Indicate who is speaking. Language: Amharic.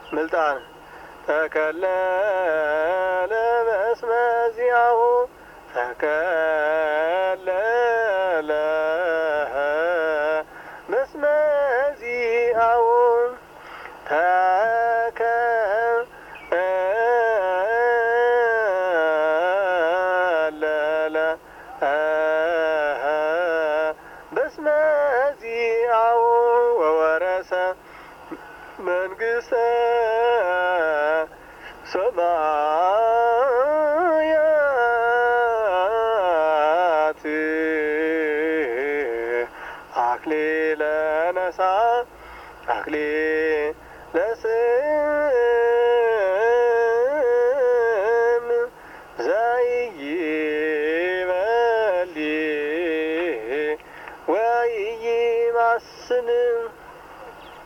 Speaker 1: ምልጣን ተከለለ በስመ ዚአሁ ተከለለ በስመ ዚአሁ ተከለለ በስመ ዚአሁ ወወረሰ መንግሥተ ሰማያት አክሊለ ነሣ አክሊለ